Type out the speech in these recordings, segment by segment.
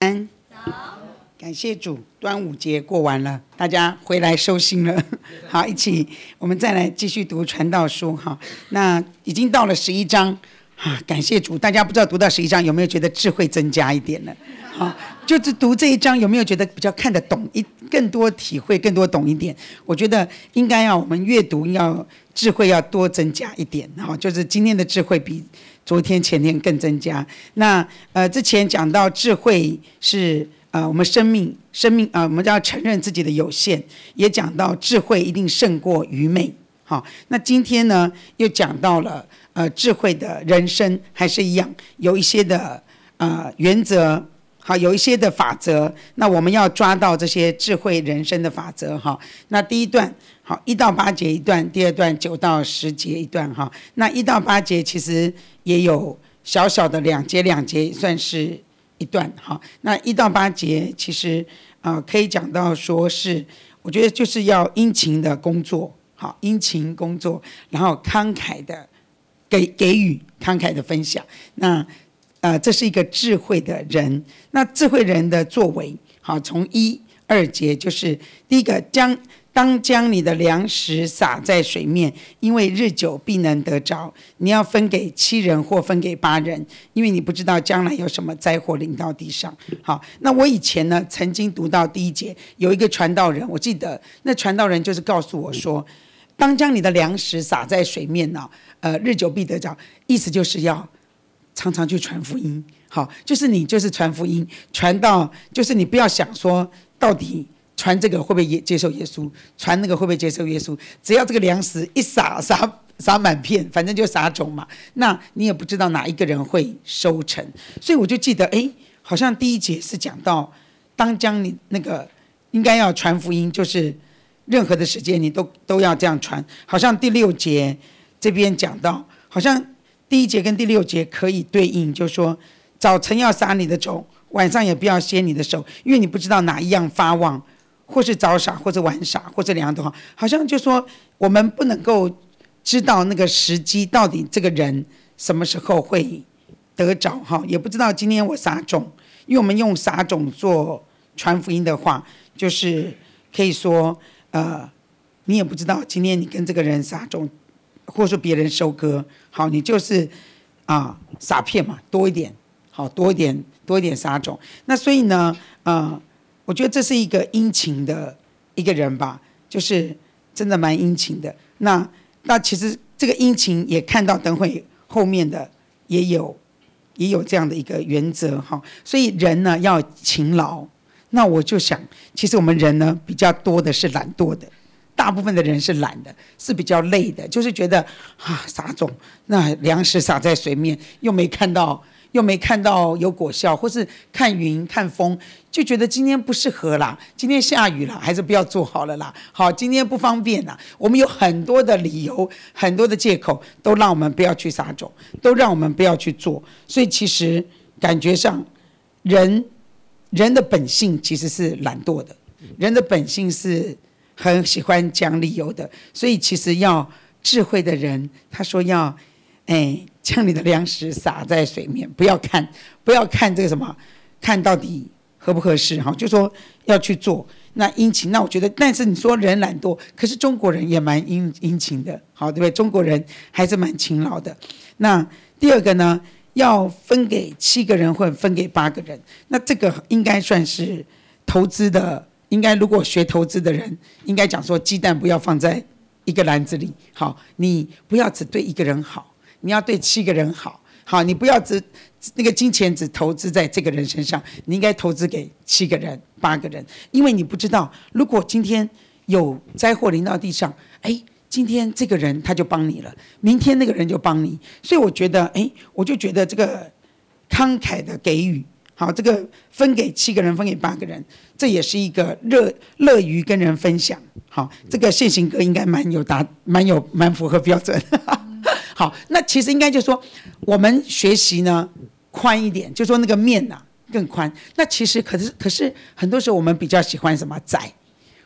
感谢主，端午节过完了，大家回来收心了。好，一起我们再来继续读传道书。好，那已经到了11章感谢主，大家不知道读到11章有没有觉得智慧增加一点呢？好，就是读这一章有没有觉得比较看得懂，更多体会，更多懂一点？我觉得应该我们阅读要智慧要多增加一点。好，就是今天的智慧比昨天前天更增加。那之前讲到智慧是我们生命我们要承认自己的有限，也讲到智慧一定胜过愚昧。好，那今天呢又讲到了智慧的人生还是一样有一些的原则，好，有一些的法则，那我们要抓到这些智慧人生的法则。好，那第一段好1到8节一段，第二段9到10节一段。哈，那1到8节其实也有小小的2节2节算是一段。好，那1到8节其实可以讲到说是我觉得就是要殷勤的工作。好，殷勤工作，然后慷慨的给予，慷慨的分享。那这是一个智慧的人。那智慧人的作为，好，从1、2节就是第一个，当将你的粮食撒在水面，因为日久必能得着。你要分给7人或分给8人，因为你不知道将来有什么灾祸临到地上。好，那我以前呢曾经读到第1节，有一个传道人，我记得那传道人就是告诉我说，当将你的粮食撒在水面日久必得着，意思就是要常常去传福音。好，就是你就是传福音，传到就是你不要想说到底传这个会不会接受耶稣，传那个会不会接受耶稣，只要这个粮食一撒满片，反正就撒种嘛，那你也不知道哪一个人会收成。所以我就记得好像第1节是讲到当将你那个应该要传福音，就是任何的时间你都要这样传。好像第6节这边讲到，好像第1节跟第6节可以对应，就是说早晨要撒你的种，晚上也不要歇你的手，因为你不知道哪一样发旺，或是早撒或者晚撒，或者2样都好。好像就说我们不能够知道那个时机到底这个人什么时候会得着，也不知道今天我撒种，因为我们用撒种做传福音的话，就是可以说你也不知道今天你跟这个人撒种，或者说别人收割，好，你就是撒片嘛，多一点，好，多一点撒种。那所以呢我觉得这是一个殷勤的一个人吧，就是真的蛮殷勤的。那其实这个殷勤也看到等会后面的也有这样的一个原则。所以人呢要勤劳。那我就想其实我们人呢比较多的是懒惰的，大部分的人是懒的，是比较累的，就是觉得撒种，那粮食撒在水面又没看到有果效，或是看云看风，就觉得今天不适合啦，今天下雨了，还是不要做好了啦。好，今天不方便啦，我们有很多的理由，很多的借口，都让我们不要去撒种，都让我们不要去做。所以其实感觉上人的本性其实是懒惰的，人的本性是很喜欢讲理由的。所以其实要智慧的人，他说要将你的粮食撒在水面，不要看这个什么，看到底合不合适，就说要去做。那殷勤，那我觉得，但是你说人懒惰，可是中国人也蛮殷勤的，好，对不对？中国人还是蛮勤劳的。那第二个呢，要分给7个人或者分给8个人，那这个应该算是投资的，应该如果学投资的人，应该讲说鸡蛋不要放在一个篮子里，好，你不要只对1个人好，你要对7个人好，好，你不要那个金钱只投资在这个人身上，你应该投资给7个人、8个人，因为你不知道，如果今天有灾祸临到地上，今天这个人他就帮你了，明天那个人就帮你，所以我觉得，我就觉得这个慷慨的给予，好，这个分给7个人，分给8个人，这也是一个乐于跟人分享。好，这个现行哥应该蛮符合标准。好，那其实应该就是说，我们学习呢宽一点，就说那个面更宽。那其实可是很多时候我们比较喜欢什么窄，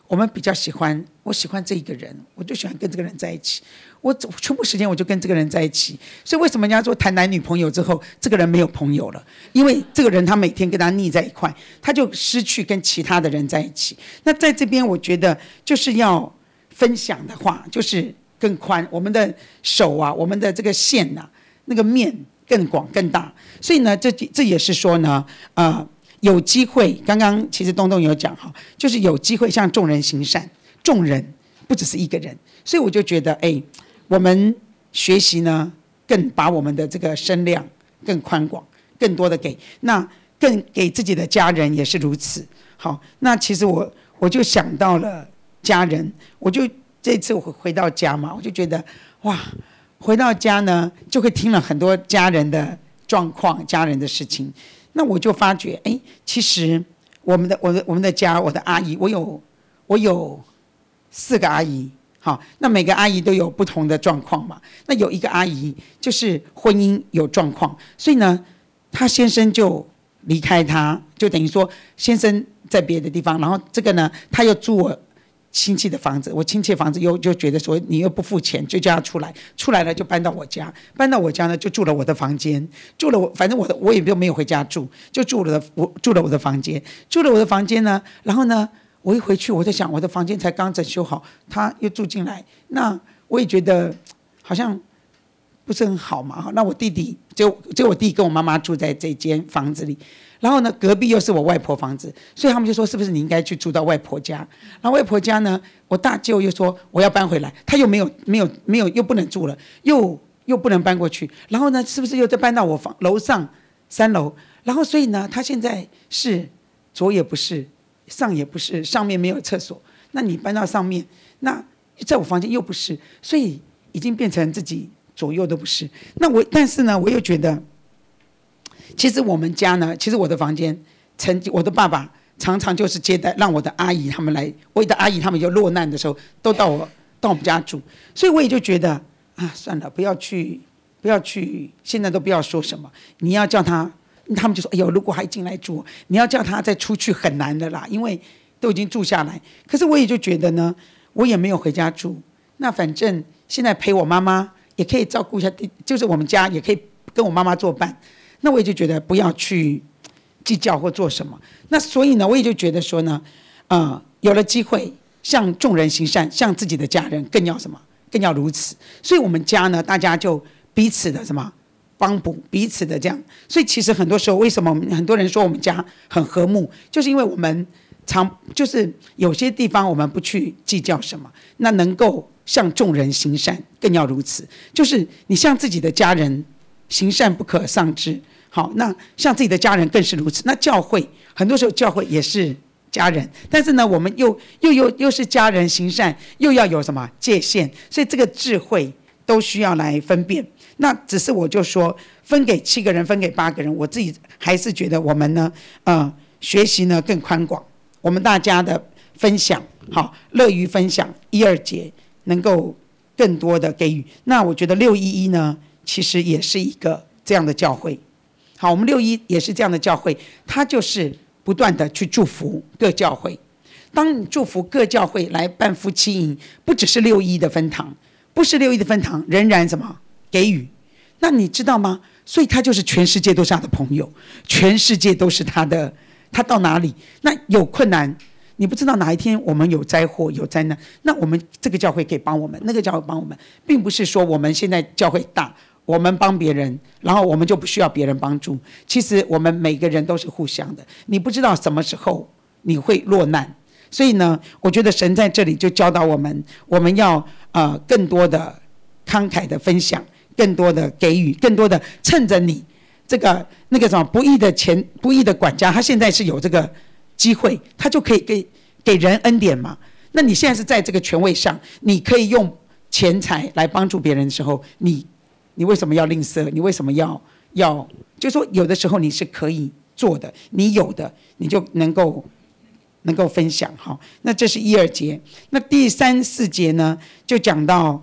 我们比较喜欢，我喜欢这一个人，我就喜欢跟这个人在一起，我全部时间我就跟这个人在一起。所以为什么人家说谈男女朋友之后，这个人没有朋友了？因为这个人他每天跟他腻在一块，他就失去跟其他的人在一起。那在这边，我觉得就是要分享的话，就是更宽，我们的手啊，我们的这个线啊，那个面更广更大。所以呢，这也是说呢，有机会，刚刚其实东东有讲哈，就是有机会向众人行善，众人不只是一个人，所以我就觉得，我们学习呢，更把我们的这个声量更宽广，更多的给，那更给自己的家人也是如此。好，那其实我就想到了家人，我就这次我回到家嘛，我就觉得哇，回到家呢，就会听了很多家人的状况、家人的事情。那我就发觉，其实我们的家，我的阿姨，我有4个阿姨，好，那每个阿姨都有不同的状况嘛。那有一个阿姨就是婚姻有状况，所以呢，她先生就离开她，就等于说先生在别的地方，然后这个呢，她又住我亲戚的房子，我亲戚的房子就觉得说你又不付钱，就叫他出来，出来了就搬到我家，搬到我家呢就住了我的房间，住了反正我也没有回家住，就住了我的房间，住了我的房间呢，然后呢我一回去我在想我的房间才刚整修好，他又住进来，那我也觉得好像不是很好嘛，那我弟弟就我弟跟我妈妈住在这间房子里。然后呢，隔壁又是我外婆房子，所以他们就说是不是你应该去住到外婆家？然后外婆家呢，我大舅又说我要搬回来，他又没有又不能住了，又不能搬过去。然后呢，是不是又再搬到我楼上3楼？然后所以呢，他现在是左也不是，上也不是，上面没有厕所。那你搬到上面，那在我房间又不是，所以已经变成自己左右都不是。但是呢，我又觉得。其实我们家呢，其实我的房间，我的爸爸常常就是接待，让我的阿姨他们来，我的阿姨他们有落难的时候，都到我们家住，所以我也就觉得算了，不要去，现在都不要说什么，你要叫他们就说，哎呦，如果还进来住，你要叫他再出去很难的啦，因为都已经住下来。可是我也就觉得呢，我也没有回家住，那反正现在陪我妈妈也可以照顾一下，就是我们家也可以跟我妈妈作伴。那我也就觉得不要去计较或做什么。那所以呢，我也就觉得说呢，有了机会向众人行善，向自己的家人更要什么？更要如此。所以我们家呢，大家就彼此的什么帮补，彼此的这样。所以其实很多时候，为什么很多人说我们家很和睦，就是因为我们就是有些地方我们不去计较什么，那能够向众人行善，更要如此。就是你向自己的家人行善不可丧志，好，那像自己的家人更是如此。那教会很多时候教会也是家人，但是呢，我们又是家人行善，又要有什么界限，所以这个智慧都需要来分辨。那只是我就说，分给7个人，分给8个人，我自己还是觉得我们呢，学习呢更宽广，我们大家的分享，好，乐于分享1、2节，能够更多的给予。那我觉得611呢，其实也是一个这样的教会。好，我们611也是这样的教会，它就是不断的去祝福各教会。当你祝福各教会来办夫妻营，不只是611的分堂，不是611的分堂，仍然什么给予。那你知道吗？所以他就是全世界都是他的朋友，全世界都是他的。他到哪里，那有困难，你不知道哪一天我们有灾祸有灾难，那我们这个教会可以帮我们，那个教会帮我们，并不是说我们现在教会大，我们帮别人，然后我们就不需要别人帮助。其实我们每个人都是互相的，你不知道什么时候你会落难。所以呢，我觉得神在这里就教导我们，我们要更多的慷慨的分享，更多的给予，更多的趁着你这个那个什么不义的管家，他现在是有这个机会，他就可以给人恩典嘛。那你现在是在这个权位上，你可以用钱财来帮助别人的时候，你为什么要吝啬？你为什么要就是说有的时候你是可以做的，你有的你就能够分享。好，那这是1、2节。那第3、4节呢，就讲到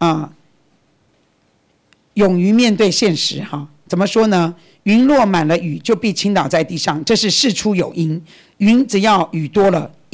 勇于面对现实。哈，怎么说呢？云落满了雨，就必倾倒在地上，这是事出有因。云只要雨多了，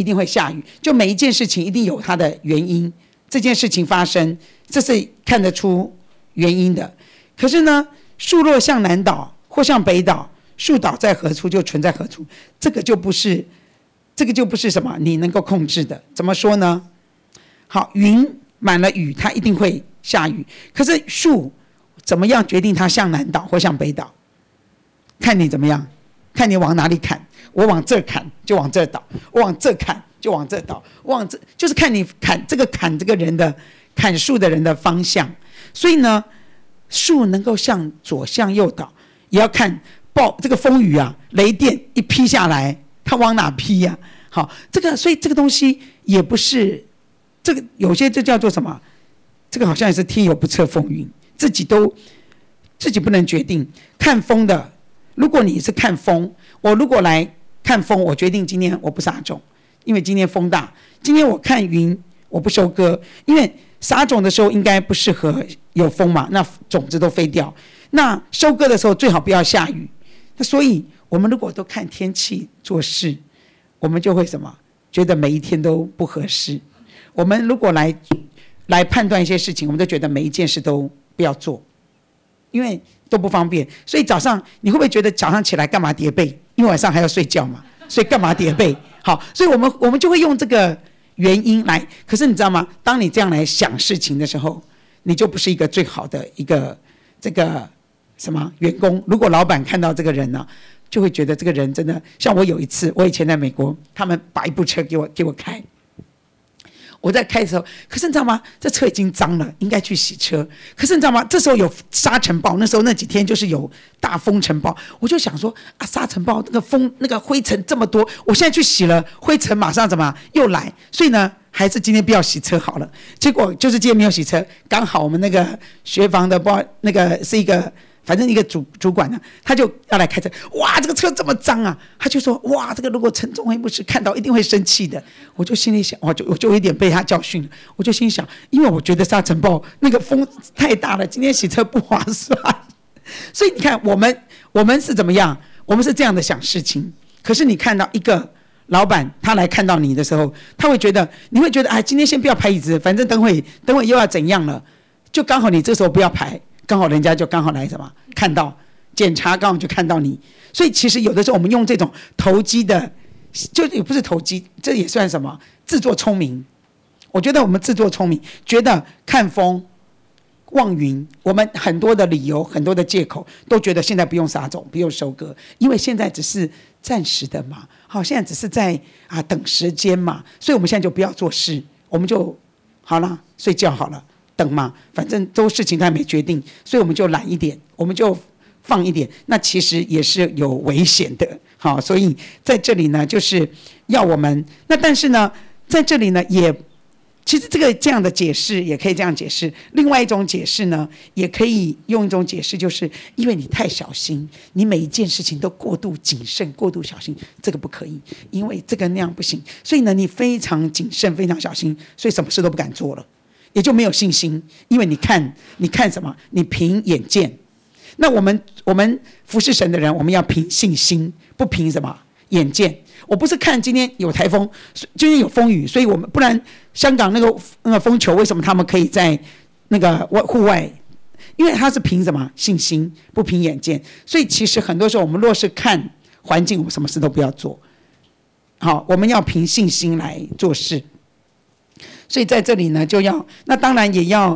一定会下雨，就每一件事情一定有它的原因，这件事情发生，这是看得出原因的。可是呢，树若向南倒或向北倒，树倒在何处就存在何处，这个就不是什么你能够控制的。怎么说呢？好，云满了雨，它一定会下雨。可是树怎么样决定它向南倒或向北倒？看你怎么样，看你往哪里砍。我往这砍就往这倒，我往这砍就往这倒，我往这就是看你砍这个人的砍树的人的方向。所以呢，树能够向左向右倒，也要看这个风雨啊，雷电一劈下来，它往哪劈呀？好，所以这个东西也不是这个，有些这叫做什么？这个好像也是天有不测风云，自己不能决定。看风的，如果你是看风，我如果来看风，我决定今天我不撒种，因为今天风大。今天我看云，我不收割，因为撒种的时候应该不适合有风嘛，那种子都飞掉。那收割的时候最好不要下雨。那所以我们如果都看天气做事，我们就会什么？觉得每一天都不合适。我们如果来判断一些事情，我们都觉得每一件事都不要做，因为都不方便。所以早上你会不会觉得早上起来干嘛叠被？因为晚上还要睡觉嘛，所以干嘛叠被？好，所以我们就会用这个原因来。可是你知道吗？当你这样来想事情的时候，你就不是一个最好的一个这个什么员工。如果老板看到这个人呢，就会觉得这个人真的像我有一次，我以前在美国，他们把一部车给我开。我在开的时候，可是你知道吗？这车已经脏了，应该去洗车。可是你知道吗？这时候有沙尘暴，那时候那几天就是有大风尘暴，我就想说啊，沙尘暴那个风那个灰尘这么多，我现在去洗了，灰尘马上怎么又来？所以呢，还是今天不要洗车好了。结果就是今天没有洗车，刚好我们那个学房的那个是一个。反正一个主管呢，他就要来开车，哇，这个车这么脏啊！他就说，哇，这个如果陈宗辉牧师看到，一定会生气的。我就心里想，我就有一点被他教训了。我就心想，因为我觉得沙尘暴那个风太大了，今天洗车不划算。所以你看，我们是怎么样？我们是这样的想事情。可是你看到一个老板，他来看到你的时候，你会觉得，哎，今天先不要排椅子，反正等会又要怎样了，就刚好你这时候不要排。刚好人家就刚好来什么看到检查，刚好就看到你。所以其实有的时候我们用这种投机的，就也不是投机，这也算什么自作聪明。我觉得我们自作聪明，觉得看风望云，我们很多的理由很多的借口都觉得现在不用撒种不用收割，因为现在只是暂时的嘛，好，现在只是在等时间嘛，所以我们现在就不要做事，我们就好了，睡觉好了，等嘛，反正都事情还没决定，所以我们就懒一点，我们就放一点，那其实也是有危险的。好，所以在这里呢，就是要我们，那但是呢，在这里呢，也其实这样的解释也可以这样解释。另外一种解释呢，也可以用一种解释，就是因为你太小心，你每一件事情都过度谨慎、过度小心，这个不可以，因为这个那样不行，所以呢，你非常谨慎、非常小心，所以什么事都不敢做了。也就没有信心，因为你看什么？你凭眼见。那我们服侍神的人，我们要凭信心，不凭什么眼见。我不是看今天有台风，今天有风雨，所以我们不然香港那个风球为什么他们可以在那个户外？因为他是凭什么信心，不凭眼见。所以其实很多时候我们若是看环境，我们什么事都不要做。好，我们要凭信心来做事。所以在这里呢，就要那当然也要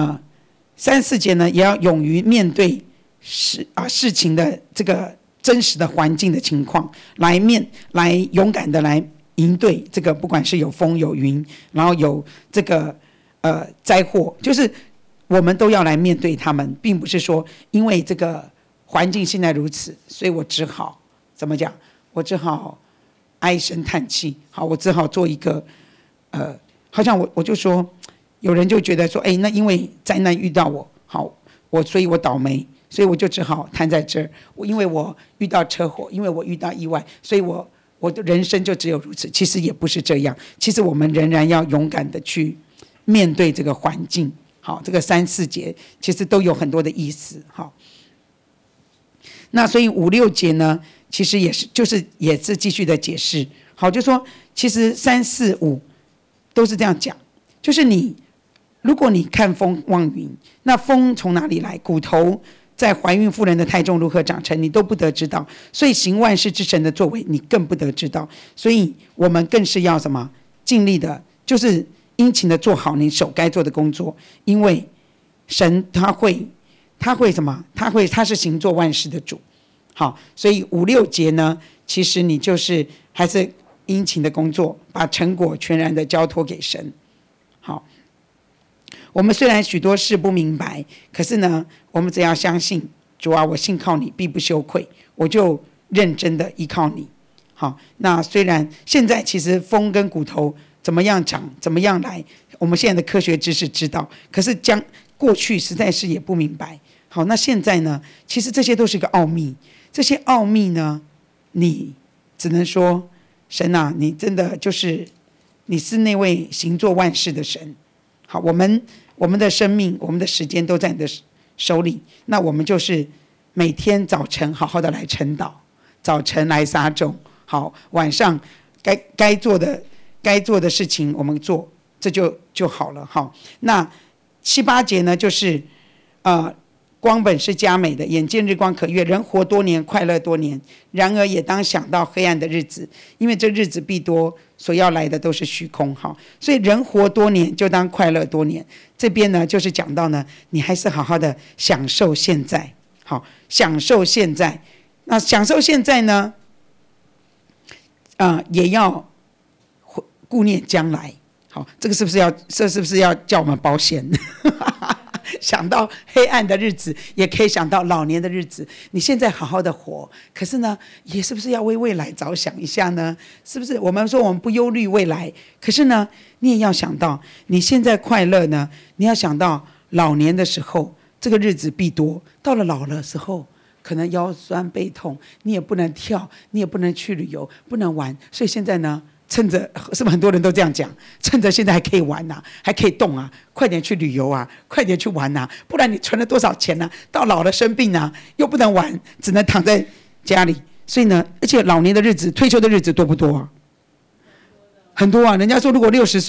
3、4节呢，也要勇于面对事情的这个真实的环境的情况，来勇敢的来应对这个，不管是有风有云，然后有这个灾祸，就是我们都要来面对他们，并不是说因为这个环境现在如此，所以我只好怎么讲？我只好唉声叹气。好，我只好做一个好像我就说，有人就觉得说，哎，那因为灾难遇到我，好，所以我倒霉，所以我就只好瘫在这儿。因为我遇到车祸，因为我遇到意外，所以我的人生就只有如此。其实也不是这样，其实我们仍然要勇敢的去面对这个环境。好，这个3、4节其实都有很多的意思。好，那所以5、6节呢，其实也是继续的解释。 好，就说其实3、4、5都是这样讲，就是如果你看风望云，那风从哪里来？骨头在怀孕妇人的胎中如何长成，你都不得知道。所以行万事之神的作为，你更不得知道。所以我们更是要什么？尽力的，就是殷勤的做好你手该做的工作，因为神他会什么？他是行做万事的主。好，所以5、6节呢，其实你就是还是殷勤的工作，把成果全然的交托给神。好，我们虽然许多事不明白，可是呢，我们只要相信主啊，我信靠你，必不羞愧，我就认真的依靠你。好，那虽然现在其实风跟骨头怎么样长，怎么样来，我们现在的科学知识知道，可是过去实在是也不明白。好，那现在呢，其实这些都是一个奥秘，这些奥秘呢，你只能说神啊，你真的就是你是那位行作万事的神。好，我们的生命，我们的时间都在你的手里，那我们就是每天早晨好好的来晨祷，早晨来撒种，好，晚上该做的事情我们做，这就好了。好，那7、8节呢，就是光本是佳美的，眼见日光可悦，人活多年，快乐多年。然而也当想到黑暗的日子，因为这日子必多，所要来的都是虚空。好，所以人活多年，就当快乐多年。这边呢，就是讲到呢，你还是好好的享受现在。好，享受现在。那享受现在呢，也要顾念将来。好，这是不是要叫我们保险？想到黑暗的日子，也可以想到老年的日子。你现在好好的活，可是呢，也是不是要为未来着想一下呢？是不是？我们说我们不忧虑未来，可是呢，你也要想到，你现在快乐呢，你要想到老年的时候，这个日子必多。到了老的时候，可能腰酸背痛，你也不能跳，你也不能去旅游，不能玩。所以现在呢，趁着是不是很多人都这样讲？趁着现在还可以玩啊，还可以动啊，快点去旅游啊，快点去玩啊，不然你存了多少钱啊？到老了生病啊，又不能玩，只能躺在家里。所以呢，而且老年的日子、退休的日子多不多啊？很多啊！人家说，如果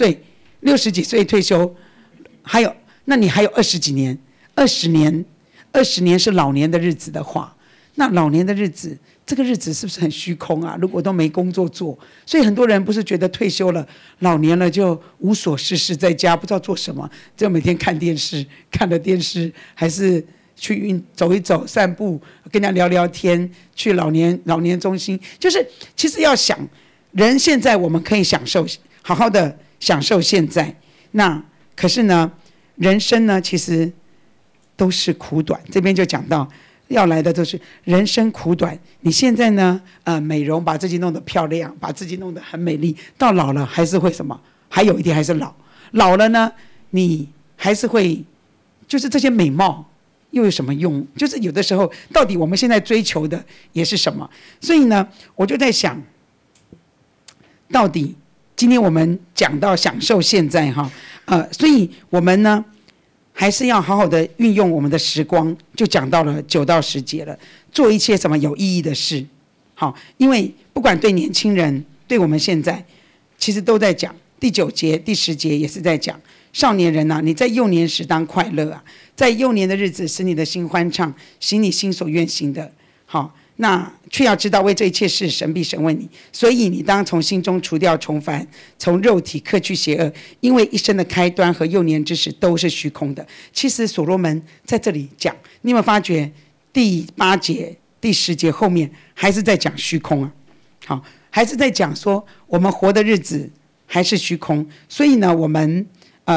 60几岁退休，那你还有20几年，20年是老年的日子的话，那老年的日子，这个日子是不是很虚空啊？如果都没工作做，所以很多人不是觉得退休了、老年了就无所事事，在家不知道做什么，就每天看电视，看了电视还是去走一走、散步，跟人家聊聊天，去老年中心。就是其实要想，人现在我们可以好好的享受现在，那可是呢，人生呢其实都是苦短。这边就讲到。要来的都是人生苦短，你现在呢？美容把自己弄得漂亮，把自己弄得很美丽，到老了还是会什么？还有一天还是老了呢，你还是会，就是这些美貌又有什么用？就是有的时候，到底我们现在追求的也是什么？所以呢，我就在想，到底今天我们讲到享受现在哈，所以我们呢？还是要好好的运用我们的时光，就讲到了9到10节了，做一些什么有意义的事。好，因为不管对年轻人，对我们现在，其实都在讲。第9节、第10节也是在讲少年人啊，你在幼年时当快乐啊，在幼年的日子使你的心欢畅，行你心所愿行的。好，那却要知道为这一切事神必审问你，所以你当从心中除掉重烦，从肉体克去邪恶，因为一生的开端和幼年之时都是虚空的。其实所罗门在这里讲，你有没有发觉第8节、第10节后面还是在讲虚空啊？好，还是在讲说我们活的日子还是虚空。所以呢，我们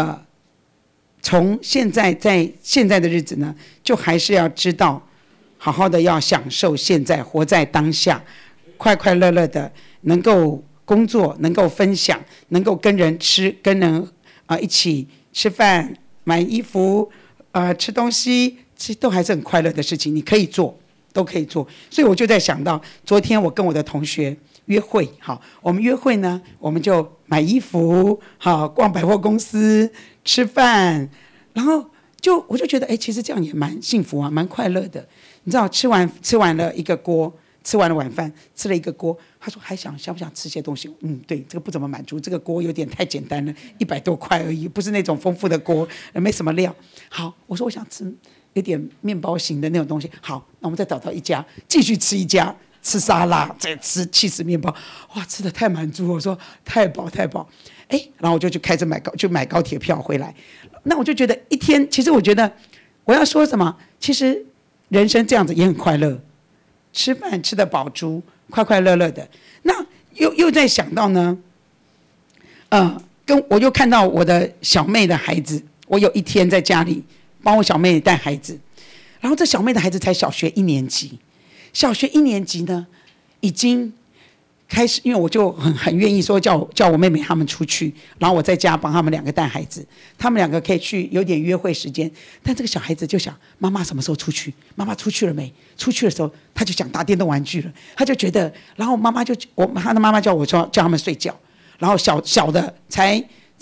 从现在的日子呢，就还是要知道。好好的要享受现在，活在当下，快快乐乐的，能够工作，能够分享，能够跟人一起吃饭、买衣服、吃东西，其实都还是很快乐的事情。你可以做，都可以做。所以我就在想到，昨天我跟我的同学约会，好，我们约会呢，我们就买衣服，好，逛百货公司，吃饭，然后我就觉得，其实这样也蛮幸福啊，蛮快乐的。你知道吃完了一个锅， 吃完了晚饭，吃了一个锅，他说还想不想吃些东西？对，这个不怎么满足，这个锅有点太简单了，100多块而已，不是那种丰富的锅，没什么料。好，我说我想吃有点面包型的那种东西。好，那我们再找到一家，继续吃一家，吃沙拉，再吃起司面包，哇，吃的太满足，我说太饱。然后我就去开始买高铁票回来。那我就觉得一天，其实我觉得我要说什么，其实人生这样子也很快乐，吃饭吃得饱足，快快乐乐的。那又在想到呢，我又看到我的小妹的孩子，我有一天在家里帮我小妹带孩子，然后这小妹的孩子才小学1年级，小学1年级呢已经开始，因为我就很愿意说叫我妹妹他们出去，然后我在家帮他们2个带孩子，他们2个可以去有点约会时间。但这个小孩子就想，妈妈什么时候出去？妈妈出去了没？出去的时候他就想打电动玩具了，他就觉得，然后他的妈妈叫我说叫他们睡觉，然后小的才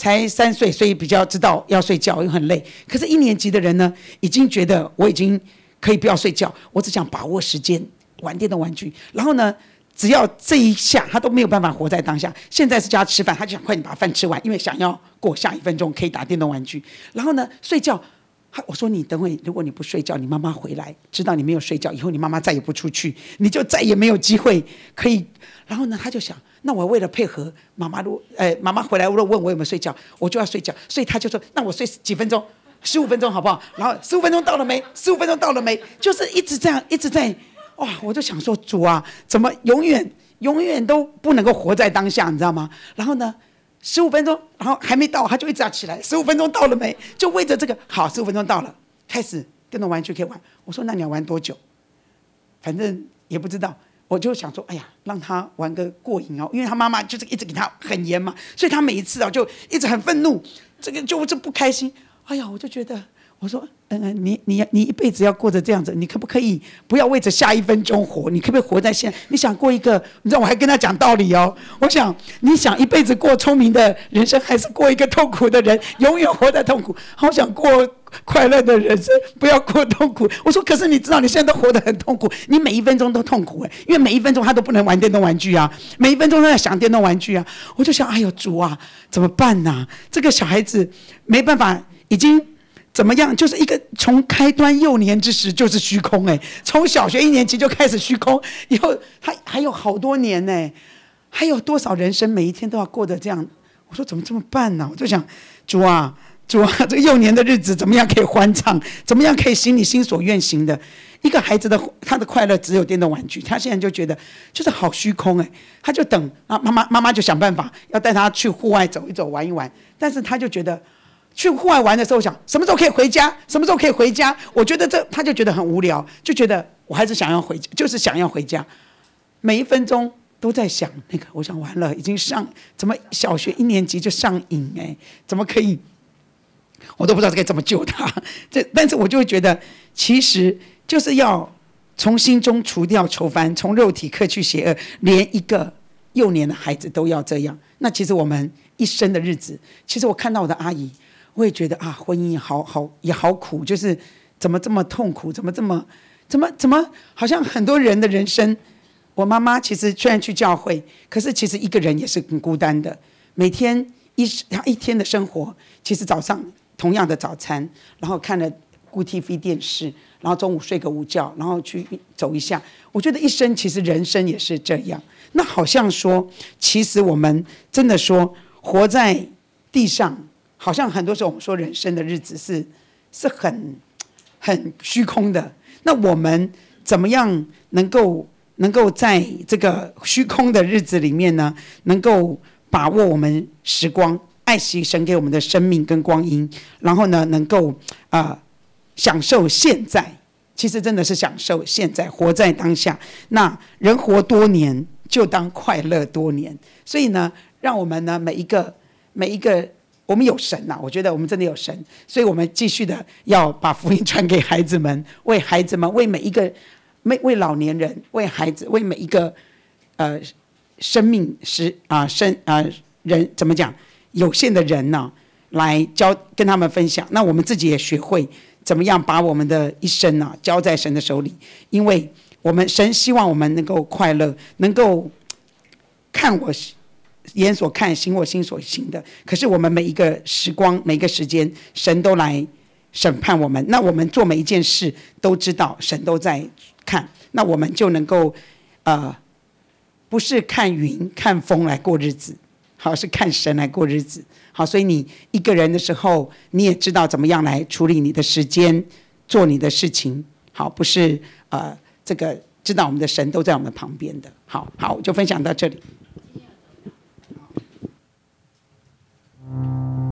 3岁，所以比较知道要睡觉，又很累。可是1年级的人呢，已经觉得我已经可以不要睡觉，我只想把握时间玩电动玩具。然后呢，只要这一下他都没有办法活在当下。现在是叫他吃饭，他就想快点把饭吃完，因为想要过下1分钟可以打电动玩具。然后呢，睡觉，我说你等会，如果你不睡觉，你妈妈回来知道你没有睡觉，以后你妈妈再也不出去，你就再也没有机会可以。然后呢，他就想，那我为了配合妈妈，妈妈回来如果问我有没有睡觉，我就要睡觉，所以他就说，那我睡几分钟，15分钟好不好？然后15分钟到了没？15分钟到了没？就是一直这样，一直在。哇！我就想说，主啊，怎么永远都不能够活在当下，你知道吗？然后呢，15分钟，然后还没到，他就一直要起来。15分钟到了没？就为着这个，好，15分钟到了，开始电动玩具可以玩。我说，那你要玩多久？反正也不知道。我就想说，哎呀，让他玩个过瘾哦，因为他妈妈就是一直给他很严嘛，所以他每一次就一直很愤怒，这个就不开心。哎呀，我就觉得。我说，你一辈子要过着这样子，你可不可以不要为着下1分钟活？你可不可以活在现在？你想过一个，你知道我还跟他讲道理哦。我想，你想一辈子过聪明的人生，还是过一个痛苦的人，永远活在痛苦？好想过快乐的人生，不要过痛苦。我说，可是你知道你现在都活得很痛苦，你每1分钟都痛苦因为每1分钟他都不能玩电动玩具啊，每1分钟都在想电动玩具啊。我就想，哎呦主啊，怎么办啊？这个小孩子没办法，已经。怎么样？就是一个从开端幼年之时就是虚空从小学1年级就开始虚空，以后他还有好多年还有多少人生每一天都要过得这样？我说怎么这么办呢？我就想，主啊，这个幼年的日子怎么样可以欢畅？怎么样可以行你心所愿行的？一个孩子他的快乐只有电动玩具，他现在就觉得就是好虚空他就等啊，妈妈就想办法要带他去户外走一走玩一玩，但是他就觉得。去户外玩的时候想什么时候可以回家？什么时候可以回家？我觉得他就觉得很无聊，就觉得我还是想要回家，就是想要回家。每1分钟都在想那个，我想完了，已经怎么小学1年级就上瘾怎么可以？我都不知道该怎么救他。但是我就会觉得，其实就是要从心中除掉愁烦，从肉体克去邪恶，连一个幼年的孩子都要这样。那其实我们一生的日子，其实我看到我的阿姨。我也觉得啊，婚姻也好苦，就是怎么这么痛苦，怎么好像很多人的人生。我妈妈其实虽然去教会，可是其实一个人也是很孤单的。每天她一天的生活，其实早上同样的早餐，然后看了顾 TV 电视，然后中午睡个午觉，然后去走一下。我觉得一生其实人生也是这样。那好像说，其实我们真的说活在地上。好像很多时候我们说人生的日子是很虚空的，那我们怎么样能够在这个虚空的日子里面呢，能够把握我们时光，爱惜神给我们的生命跟光阴，然后呢能够享受现在，其实真的是享受现在，活在当下。那人活多年，就当快乐多年。所以呢，让我们呢每一个。我们有神我觉得我们真的有神，所以我们继续的要把福音传给孩子们，为孩子们，为每一个，为老年人，为孩子，为每一个生命人怎么讲有限的人来跟他们分享。那我们自己也学会怎么样把我们的一生交在神的手里，因为神希望我们能够快乐，能够看我眼所看，行我心所行的。可是我们每一个时光，每一个时间，神都来审判我们。那我们做每一件事都知道神都在看，那我们就能够不是看云看风来过日子，好，是看神来过日子。好，所以你一个人的时候，你也知道怎么样来处理你的时间，做你的事情。好，不是这个知道我们的神都在我们旁边的。好，我就分享到这里。